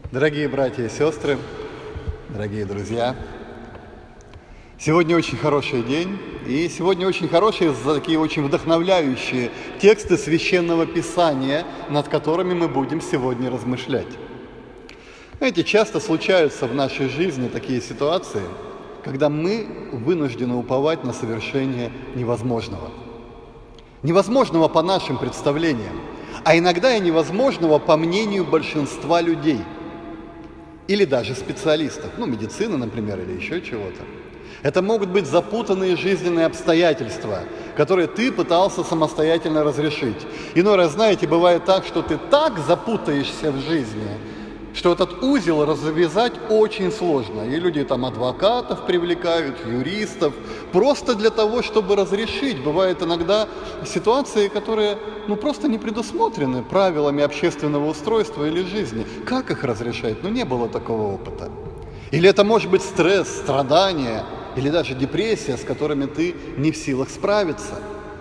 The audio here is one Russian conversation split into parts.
Дорогие братья и сестры, дорогие друзья, сегодня очень хороший день, и сегодня очень хорошие, такие очень вдохновляющие тексты Священного Писания, над которыми мы будем сегодня размышлять. Знаете, часто случаются в нашей жизни такие ситуации, когда мы вынуждены уповать на совершение невозможного. Невозможного по нашим представлениям, а иногда и невозможного по мнению большинства людей. Или даже специалистов, медицины, например, или еще чего-то. Это могут быть запутанные жизненные обстоятельства, которые ты пытался самостоятельно разрешить. Иной раз, знаете, бывает так, что ты так запутаешься в жизни, что этот узел развязать очень сложно. И люди адвокатов привлекают, юристов, просто для того, чтобы разрешить. Бывают иногда ситуации, которые просто не предусмотрены правилами общественного устройства или жизни. Как их разрешать? Не было такого опыта. Или это может быть стресс, страдания, или даже депрессия, с которыми ты не в силах справиться.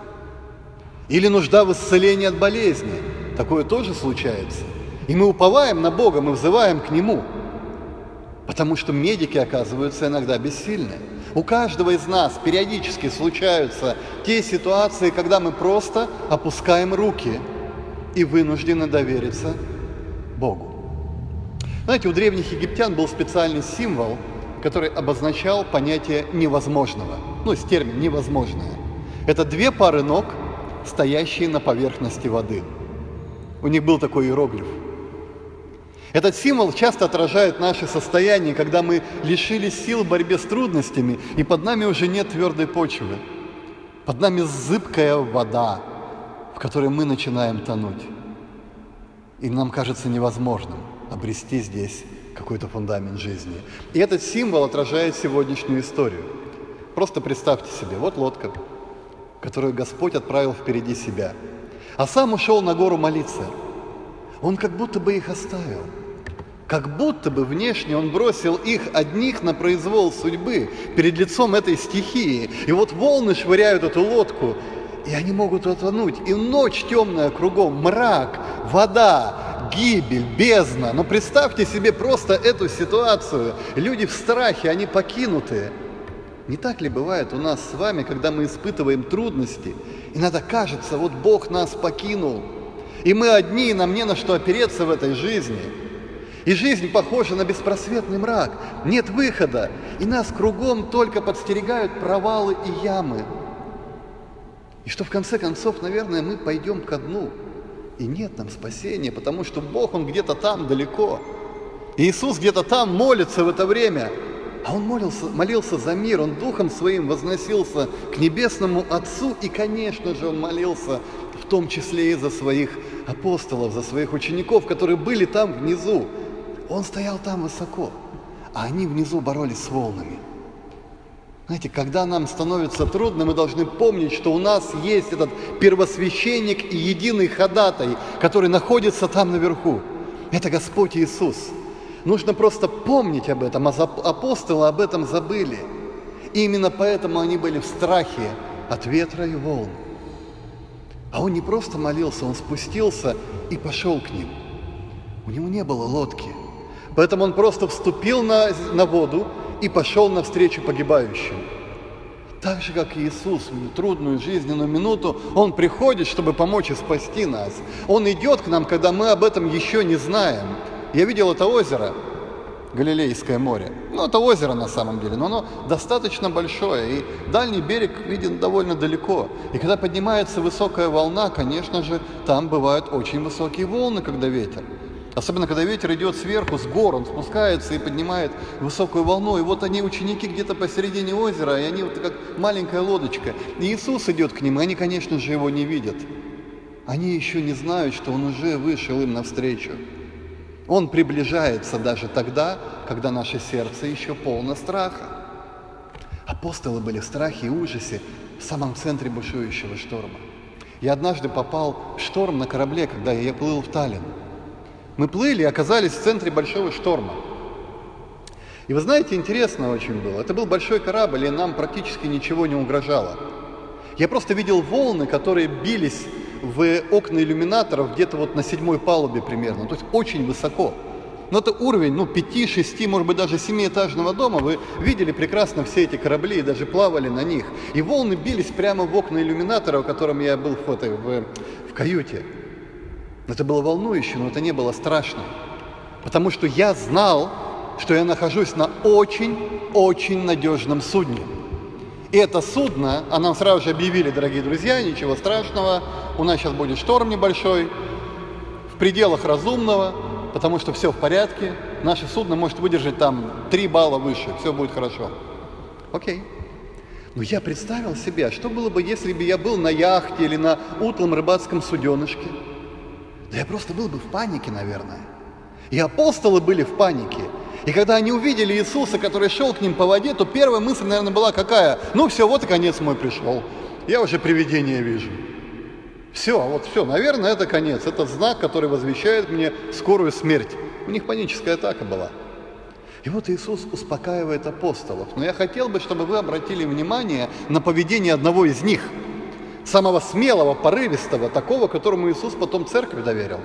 Или нужда в исцелении от болезни. Такое тоже случается. И мы уповаем на Бога, мы взываем к Нему, потому что медики оказываются иногда бессильны. У каждого из нас периодически случаются те ситуации, когда мы просто опускаем руки и вынуждены довериться Богу. Знаете, у древних египтян был специальный символ, который обозначал понятие невозможного. Есть термин «невозможное». Это две пары ног, стоящие на поверхности воды. У них был такой иероглиф. Этот символ часто отражает наше состояние, когда мы лишились сил в борьбе с трудностями, и под нами уже нет твердой почвы. Под нами зыбкая вода, в которой мы начинаем тонуть. И нам кажется невозможным обрести здесь какой-то фундамент жизни. И этот символ отражает сегодняшнюю историю. Просто представьте себе, вот лодка, которую Господь отправил впереди себя, а сам ушел на гору молиться. Он как будто бы их оставил. Как будто бы внешне он бросил их одних на произвол судьбы перед лицом этой стихии. И вот волны швыряют эту лодку, и они могут утонуть. И ночь темная кругом, мрак, вода, гибель, бездна. Но представьте себе просто эту ситуацию. Люди в страхе, они покинутые. Не так ли бывает у нас с вами, когда мы испытываем трудности? Иногда кажется, вот Бог нас покинул. И мы одни, и нам не на что опереться в этой жизни. И жизнь похожа на беспросветный мрак. Нет выхода. И нас кругом только подстерегают провалы и ямы. И что в конце концов, наверное, мы пойдем ко дну. И нет нам спасения, потому что Бог, Он где-то там далеко. И Иисус где-то там молится в это время. А Он молился за мир, Он Духом Своим возносился к Небесному Отцу. И, конечно же, Он молился в том числе и за своих апостолов, за своих учеников, которые были там внизу. Он стоял там высоко, а они внизу боролись с волнами. Знаете, когда нам становится трудно, мы должны помнить, что у нас есть этот первосвященник и единый ходатай, который находится там наверху. Это Господь Иисус. Нужно просто помнить об этом, а апостолы об этом забыли. И именно поэтому они были в страхе от ветра и волн. А он не просто молился, он спустился и пошел к ним. У него не было лодки. Поэтому он просто вступил на воду и пошел навстречу погибающим. Так же, как и Иисус в трудную жизненную минуту, Он приходит, чтобы помочь и спасти нас. Он идет к нам, когда мы об этом еще не знаем. Я видел это озеро, Галилейское море. Это озеро на самом деле, но оно достаточно большое, и дальний берег виден довольно далеко. И когда поднимается высокая волна, конечно же, там бывают очень высокие волны, когда ветер. Особенно, когда ветер идет сверху, с гор, он спускается и поднимает высокую волну. И вот они, ученики, где-то посередине озера, и они как маленькая лодочка. И Иисус идет к ним, и они, конечно же, Его не видят. Они еще не знают, что Он уже вышел им навстречу. Он приближается даже тогда, когда наше сердце еще полно страха. Апостолы были в страхе и ужасе в самом центре бушующего шторма. Я однажды попал в шторм на корабле, когда я плыл в Таллин. Мы плыли и оказались в центре большого шторма. И вы знаете, интересно очень было. Это был большой корабль, и нам практически ничего не угрожало. Я просто видел волны, которые бились в окна иллюминаторов где-то на 7-й палубе примерно, то есть очень высоко. Но это уровень 5, 6, может быть, даже 7-этажного дома. Вы видели прекрасно все эти корабли и даже плавали на них. И волны бились прямо в окна иллюминатора, в котором я был в каюте. Это было волнующе, но это не было страшно. Потому что я знал, что я нахожусь на очень-очень надежном судне. И это судно, а нам сразу же объявили, дорогие друзья, ничего страшного, у нас сейчас будет шторм небольшой, в пределах разумного, потому что все в порядке, наше судно может выдержать там 3 балла выше, все будет хорошо. Окей. Но я представил себе, что было бы, если бы я был на яхте или на утлом рыбацком суденышке. Да я просто был бы в панике, наверное. И апостолы были в панике. И когда они увидели Иисуса, который шел к ним по воде, то первая мысль, наверное, была какая? Ну все, вот и конец мой пришел. Я уже привидение вижу. Все, наверное, это конец. Это знак, который возвещает мне скорую смерть. У них паническая атака была. И вот Иисус успокаивает апостолов. Но я хотел бы, чтобы вы обратили внимание на поведение одного из них. Самого смелого, порывистого, такого, которому Иисус потом церкви доверил.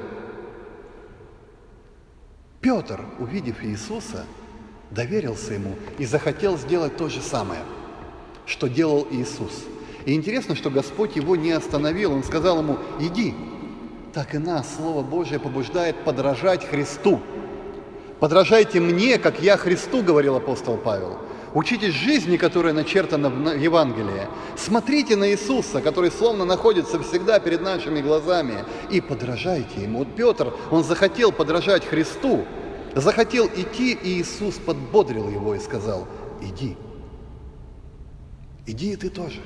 Петр, увидев Иисуса, доверился ему и захотел сделать то же самое, что делал Иисус. И интересно, что Господь его не остановил, Он сказал ему: иди. Так и нас Слово Божие побуждает подражать Христу. Подражайте мне, как я Христу, говорил апостол Павел. Учитесь жизни, которая начертана в Евангелии. Смотрите на Иисуса, который словно находится всегда перед нашими глазами, и подражайте Ему. Вот Петр, он захотел подражать Христу, захотел идти, и Иисус подбодрил его и сказал: иди. Иди и ты тоже.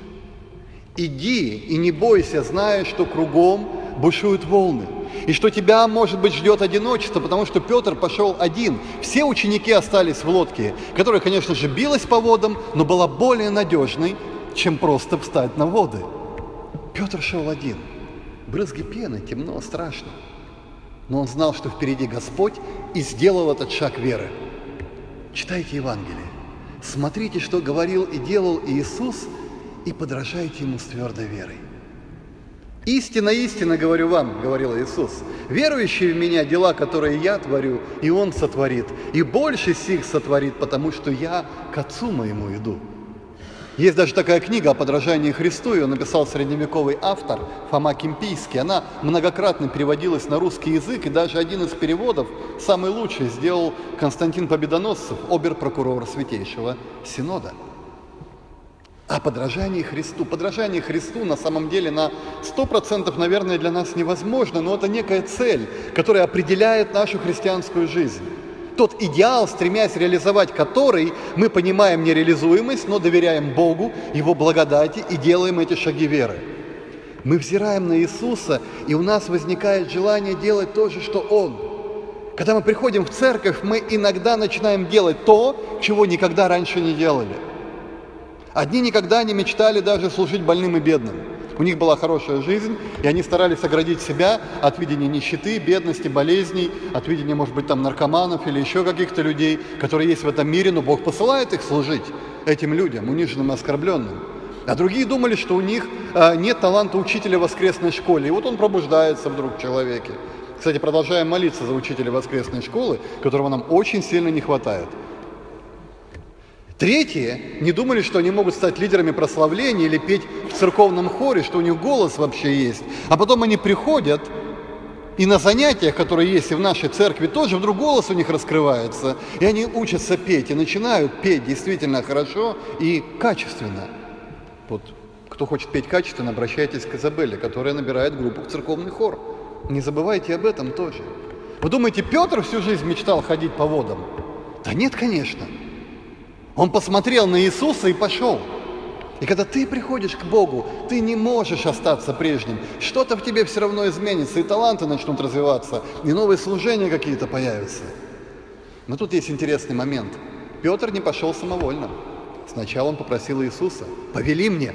Иди и не бойся, зная, что кругом бушуют волны, и что тебя, может быть, ждет одиночество, потому что Петр пошел один. Все ученики остались в лодке, которая, конечно же, билась по водам, но была более надежной, чем просто встать на воды. Петр шел один. Брызги пены, темно, страшно. Но он знал, что впереди Господь, и сделал этот шаг веры. Читайте Евангелие, смотрите, что говорил и делал Иисус, и подражайте Ему с твердой верой. «Истинно, истинно говорю вам, — говорил Иисус, — верующий в Меня дела, которые Я творю, и Он сотворит, и больше сих сотворит, потому что Я к Отцу Моему иду». Есть даже такая книга о подражании Христу, ее написал средневековый автор Фома Кимпийский. Она многократно переводилась на русский язык, и даже один из переводов, самый лучший, сделал Константин Победоносцев, обер-прокурор Святейшего Синода. О подражании Христу. Подражание Христу на самом деле на 100%, наверное, для нас невозможно, но это некая цель, которая определяет нашу христианскую жизнь. Тот идеал, стремясь реализовать который, мы понимаем нереализуемость, но доверяем Богу, Его благодати и делаем эти шаги веры. Мы взираем на Иисуса, и у нас возникает желание делать то же, что Он. Когда мы приходим в церковь, мы иногда начинаем делать то, чего никогда раньше не делали. Одни никогда не мечтали даже служить больным и бедным. У них была хорошая жизнь, и они старались оградить себя от видения нищеты, бедности, болезней, от видения, может быть, там наркоманов или еще каких-то людей, которые есть в этом мире, но Бог посылает их служить, этим людям, униженным и оскорбленным. А другие думали, что у них нет таланта учителя в воскресной школе, и вот он пробуждается вдруг в человеке. Кстати, продолжаем молиться за учителя воскресной школы, которого нам очень сильно не хватает. Третьи не думали, что они могут стать лидерами прославления или петь в церковном хоре, что у них голос вообще есть. А потом они приходят, и на занятиях, которые есть и в нашей церкви, тоже вдруг голос у них раскрывается, и они учатся петь, и начинают петь действительно хорошо и качественно. Вот, кто хочет петь качественно, обращайтесь к Изабелле, которая набирает группу в церковный хор. Не забывайте об этом тоже. Вы думаете, Петр всю жизнь мечтал ходить по водам? Да нет, конечно. Он посмотрел на Иисуса и пошел. И когда ты приходишь к Богу, ты не можешь остаться прежним. Что-то в тебе все равно изменится, и таланты начнут развиваться, и новые служения какие-то появятся. Но тут есть интересный момент. Петр не пошел самовольно. Сначала он попросил Иисуса: «Повели мне».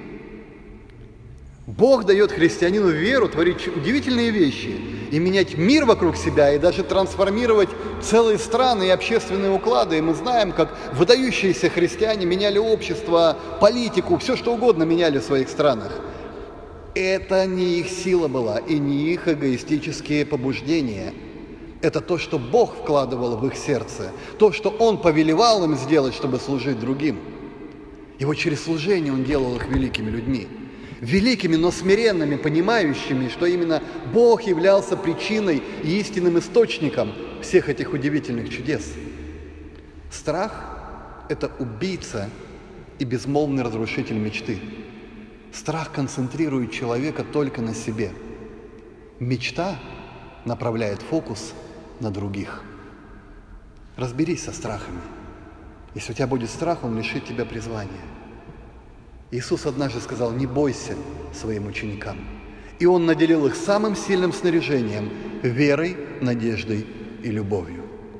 Бог дает христианину веру творить удивительные вещи и менять мир вокруг себя, и даже трансформировать целые страны и общественные уклады. И мы знаем, как выдающиеся христиане меняли общество, политику, все что угодно меняли в своих странах. Это не их сила была и не их эгоистические побуждения. Это то, что Бог вкладывал в их сердце, то, что Он повелевал им сделать, чтобы служить другим. И вот через служение Он делал их великими людьми. Великими, но смиренными, понимающими, что именно Бог являлся причиной и истинным источником всех этих удивительных чудес. Страх – это убийца и безмолвный разрушитель мечты. Страх концентрирует человека только на себе. Мечта направляет фокус на других. Разберись со страхами. Если у тебя будет страх, он лишит тебя призвания. Иисус однажды сказал: не бойся своим ученикам. И Он наделил их самым сильным снаряжением – верой, надеждой и любовью.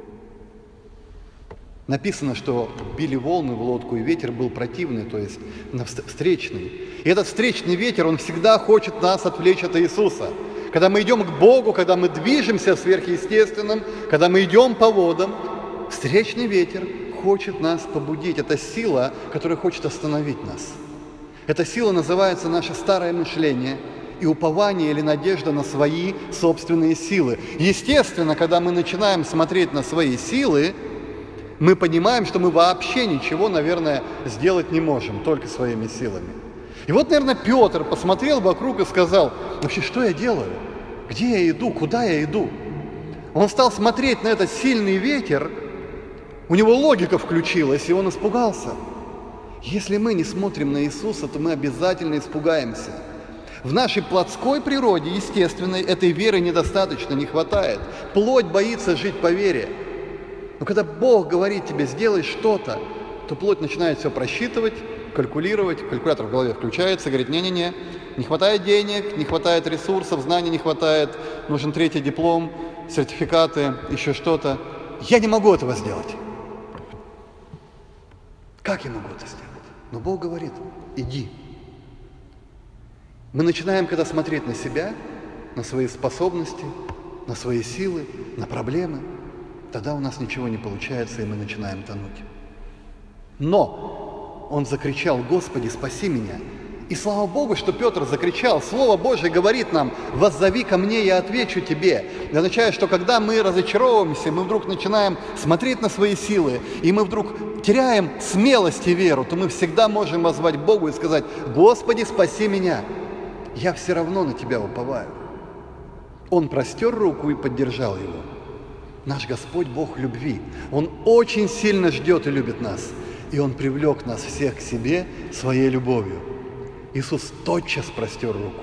Написано, что били волны в лодку, и ветер был противный, то есть встречный. И этот встречный ветер, он всегда хочет нас отвлечь от Иисуса. Когда мы идем к Богу, когда мы движемся в сверхъестественном, когда мы идем по водам, встречный ветер хочет нас побудить. Это сила, которая хочет остановить нас. Эта сила называется наше старое мышление и упование или надежда на свои собственные силы. Естественно, когда мы начинаем смотреть на свои силы, мы понимаем, что мы вообще ничего, наверное, сделать не можем, только своими силами. И вот, наверное, Петр посмотрел вокруг и сказал: вообще, что я делаю? Где я иду? Куда я иду? Он стал смотреть на этот сильный ветер, у него логика включилась, и он испугался. Если мы не смотрим на Иисуса, то мы обязательно испугаемся. В нашей плотской природе, естественной, этой веры недостаточно, не хватает. Плоть боится жить по вере. Но когда Бог говорит тебе: сделай что-то, то плоть начинает все просчитывать, калькулировать, калькулятор в голове включается, говорит: не-не-не, не хватает денег, не хватает ресурсов, знаний не хватает, нужен 3-й диплом, сертификаты, еще что-то. Я не могу этого сделать. Как я могу это сделать? Но Бог говорит: иди. Мы начинаем, когда смотреть на себя, на свои способности, на свои силы, на проблемы, тогда у нас ничего не получается, и мы начинаем тонуть. Но он закричал: Господи, спаси меня. И слава Богу, что Петр закричал. Слово Божие говорит нам: воззови ко мне, я отвечу тебе. Это означает, что когда мы разочаровываемся, мы вдруг начинаем смотреть на свои силы, и мы вдруг теряем смелость и веру, то мы всегда можем воззвать Богу и сказать: Господи, спаси меня. Я все равно на Тебя уповаю. Он простер руку и поддержал его. Наш Господь Бог любви. Он очень сильно ждет и любит нас. И Он привлек нас всех к себе своей любовью. Иисус тотчас простер руку.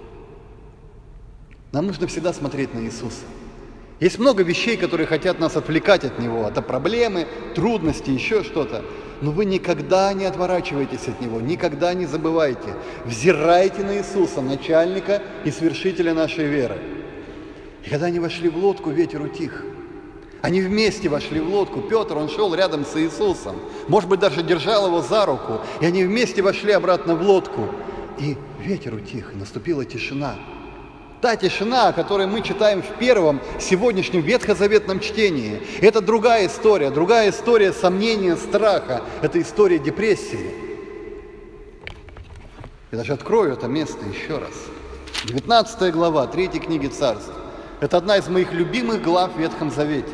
Нам нужно всегда смотреть на Иисуса. Есть много вещей, которые хотят нас отвлекать от Него. Это проблемы, трудности, еще что-то. Но вы никогда не отворачивайтесь от Него, никогда не забывайте. Взирайте на Иисуса, начальника и свершителя нашей веры. И когда они вошли в лодку, ветер утих. Они вместе вошли в лодку. Петр, он шел рядом с Иисусом. Может быть, даже держал его за руку. И они вместе вошли обратно в лодку. И ветер утих, и наступила тишина. Та тишина, о которой мы читаем в первом сегодняшнем ветхозаветном чтении. Это другая история сомнения, страха. Это история депрессии. Я даже открою это место еще раз. 19 глава 3 книги Царств. Это одна из моих любимых глав в Ветхом Завете.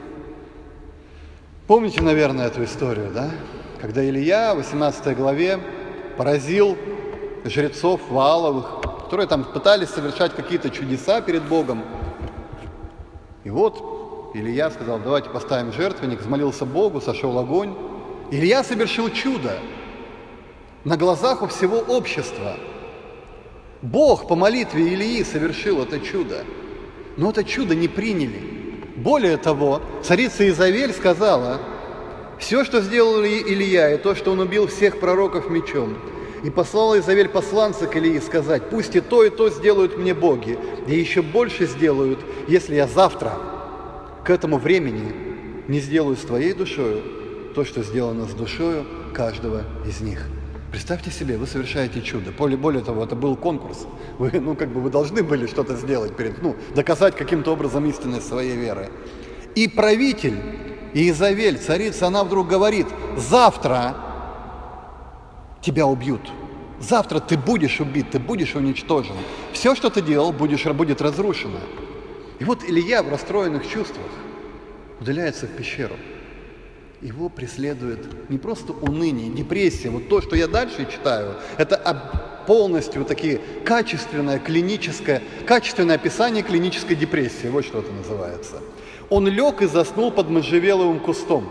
Помните, наверное, эту историю, да? Когда Илия в 18 главе поразил жрецов Вааловых, которые там пытались совершать какие-то чудеса перед Богом. И вот Илия сказал: давайте поставим жертвенник, взмолился Богу, сошел огонь. Илия совершил чудо на глазах у всего общества. Бог по молитве Илии совершил это чудо. Но это чудо не приняли. Более того, царица Изавель сказала: все, что сделал Илия, и то, что он убил всех пророков мечом, и послала Изавель посланца к Илии сказать: пусть и то сделают мне боги, и еще больше сделают, если я завтра к этому времени не сделаю с твоей душою то, что сделано с душою каждого из них. Представьте себе, вы совершаете чудо. Более того, это был конкурс. Вы должны были что-то сделать, доказать каким-то образом истинность своей веры. И правитель, и Изавель, царица, она вдруг говорит: завтра тебя убьют. Завтра ты будешь убит, ты будешь уничтожен. Все, что ты делал, будет разрушено. И вот Илия в расстроенных чувствах удаляется в пещеру. Его преследует не просто уныние, депрессия. Вот то, что я дальше читаю, это полностью такие качественное описание клинической депрессии. Вот что это называется. Он лег и заснул под можжевеловым кустом.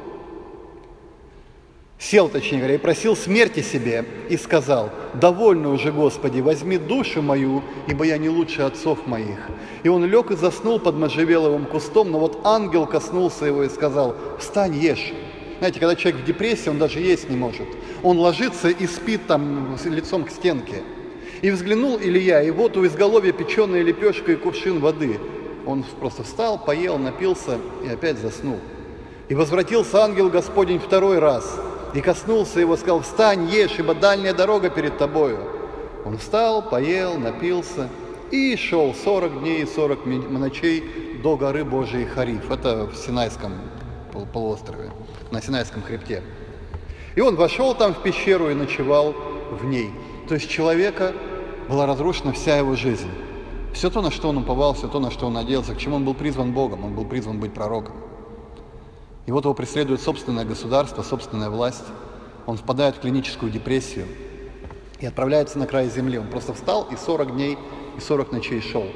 Сел, точнее говоря, и просил смерти себе, и сказал: «Довольно уже, Господи, возьми душу мою, ибо я не лучше отцов моих». И он лег и заснул под можжевеловым кустом, но вот ангел коснулся его и сказал: «Встань, ешь». Знаете, когда человек в депрессии, он даже есть не может. Он ложится и спит там лицом к стенке. И взглянул Илия, и вот у изголовья печеная лепешка и кувшин воды. Он просто встал, поел, напился и опять заснул. И возвратился ангел Господень второй раз, и коснулся его, сказал: «Встань, ешь, ибо дальняя дорога перед тобою». Он встал, поел, напился и шел 40 дней и 40 ночей до горы Божией Хариф. Это в Синайском полуострове, на Синайском хребте. И он вошел там в пещеру и ночевал в ней. То есть человека была разрушена вся его жизнь. Все то, на что он уповал, все то, на что он надеялся, к чему он был призван Богом, он был призван быть пророком. И вот его преследует собственное государство, собственная власть. Он впадает в клиническую депрессию и отправляется на край земли. Он просто встал и 40 дней и 40 ночей шел.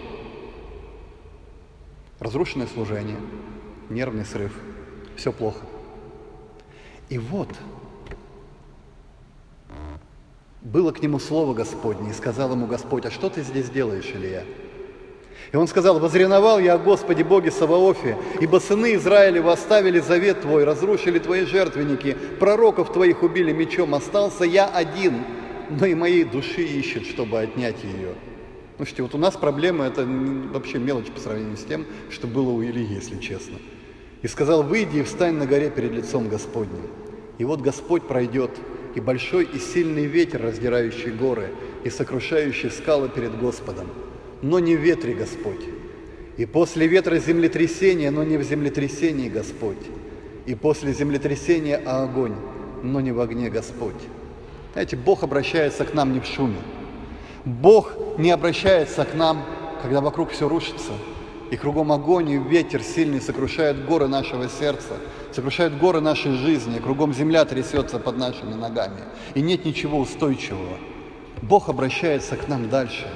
Разрушенное служение, нервный срыв, все плохо. И вот было к нему слово Господне, и сказал ему Господь: «А что ты здесь делаешь, Илия?» И он сказал: «Возревновал я о Господе Боге Саваофе, ибо сыны Израилева оставили завет Твой, разрушили Твои жертвенники, пророков Твоих убили мечом, остался я один, но и моей души ищет, чтобы отнять ее». Слушайте, вот у нас проблема — это вообще мелочь по сравнению с тем, что было у Илии, если честно. И сказал: «Выйди и встань на горе перед лицом Господним». И вот Господь пройдет, и большой и сильный ветер, раздирающий горы, и сокрушающий скалы перед Господом. Но не в ветре Господь. И после ветра землетрясение, но не в землетрясении Господь. И после землетрясения огонь, но не в огне Господь. Знаете, Бог обращается к нам не в шуме. Бог не обращается к нам, когда вокруг все рушится, и кругом огонь, и ветер сильный сокрушает горы нашего сердца, сокрушает горы нашей жизни, кругом земля трясется под нашими ногами, и нет ничего устойчивого. Бог обращается к нам дальше.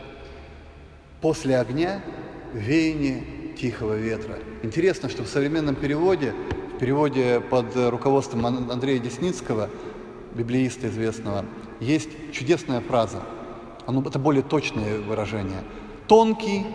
После огня веяние тихого ветра. Интересно, что в современном переводе, в переводе под руководством Андрея Десницкого, библеиста известного, есть чудесная фраза. Это более точное выражение. Тонкий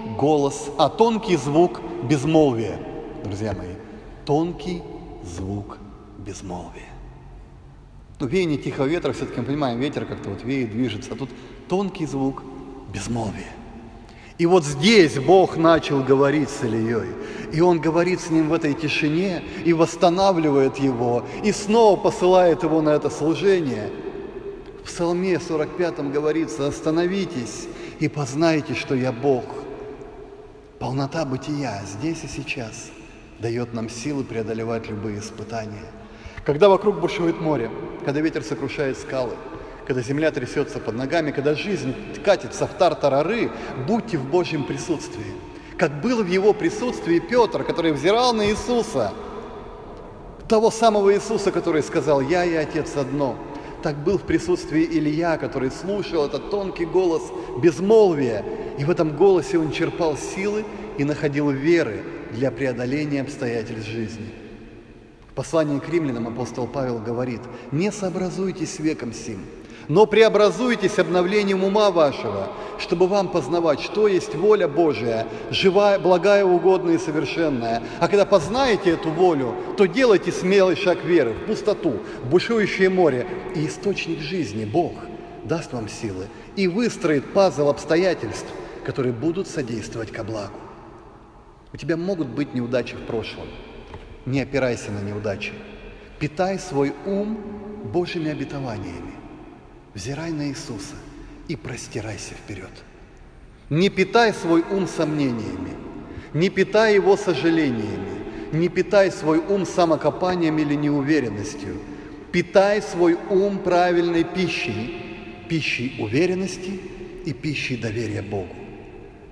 звук безмолвия, друзья мои. Тонкий звук безмолвия. Веяние тихого ветра, все-таки мы понимаем, ветер как-то вот веет, движется, а тут тонкий звук безмолвия. И вот здесь Бог начал говорить с Илией, и Он говорит с ним в этой тишине, и восстанавливает его, и снова посылает его на это служение. В Псалме 45 говорится: «Остановитесь и познайте, что я Бог». Полнота бытия здесь и сейчас дает нам силы преодолевать любые испытания. Когда вокруг бушует море, когда ветер сокрушает скалы, когда земля трясется под ногами, когда жизнь катится в тартарары, будьте в Божьем присутствии. Как был в Его присутствии Петр, который взирал на Иисуса, того самого Иисуса, который сказал: «Я и Отец одно». Так был в присутствии Илия, который слушал этот тонкий голос безмолвия, и в этом голосе он черпал силы и находил веры для преодоления обстоятельств жизни. В послании к римлянам апостол Павел говорит: «Не сообразуйтесь с веком сим, но преобразуйтесь обновлением ума вашего, чтобы вам познавать, что есть воля Божия, живая, благая, угодная и совершенная. А когда познаете эту волю, то делайте смелый шаг веры в пустоту, в бушующее море, и источник жизни, Бог, даст вам силы и выстроит пазл обстоятельств, которые будут содействовать ко благу». У тебя могут быть неудачи в прошлом. Не опирайся на неудачи. Питай свой ум Божьими обетованиями. Взирай на Иисуса и простирайся вперед. Не питай свой ум сомнениями, не питай его сожалениями, не питай свой ум самокопанием или неуверенностью. Питай свой ум правильной пищей, пищей уверенности и пищей доверия Богу.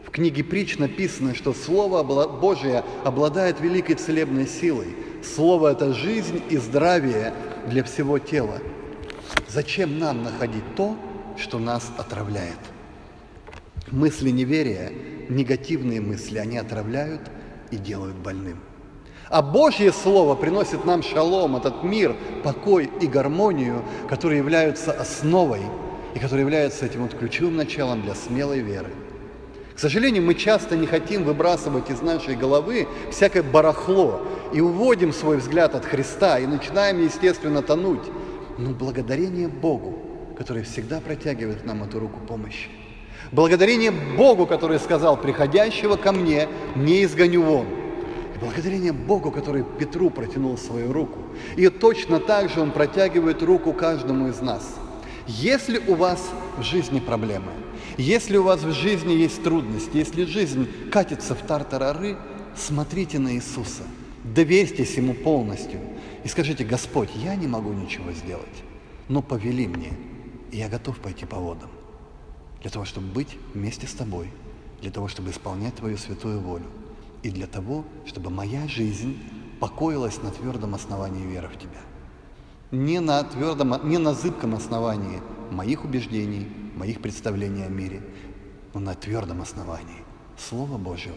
В книге Притч написано, что Слово Божие обладает великой целебной силой. Слово – это жизнь и здравие для всего тела. Зачем нам находить то, что нас отравляет? Мысли неверия, негативные мысли, они отравляют и делают больным. А Божье Слово приносит нам шалом, этот мир, покой и гармонию, которые являются основой и которые являются этим вот ключевым началом для смелой веры. К сожалению, мы часто не хотим выбрасывать из нашей головы всякое барахло и уводим свой взгляд от Христа и начинаем, естественно, тонуть. Но благодарение Богу, который всегда протягивает нам эту руку помощи. Благодарение Богу, который сказал: «Приходящего ко мне не изгоню вон». И благодарение Богу, который Петру протянул свою руку. И точно так же Он протягивает руку каждому из нас. Если у вас в жизни проблемы, если у вас в жизни есть трудности, если жизнь катится в тартарары, смотрите на Иисуса, доверьтесь Ему полностью и скажите: «Господь, я не могу ничего сделать, но повели мне, и я готов пойти по водам, для того, чтобы быть вместе с Тобой, для того, чтобы исполнять Твою святую волю, и для того, чтобы моя жизнь покоилась на твердом основании веры в Тебя». Не на зыбком основании моих убеждений, моих представлений о мире, но на твердом основании Слова Божьего,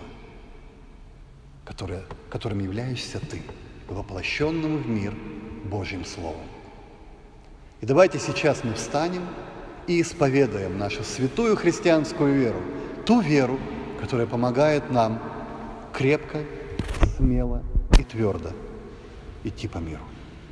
которым являешься ты, воплощенным в мир Божьим Словом. И давайте сейчас мы встанем и исповедуем нашу святую христианскую веру, ту веру, которая помогает нам крепко, смело и твердо идти по миру.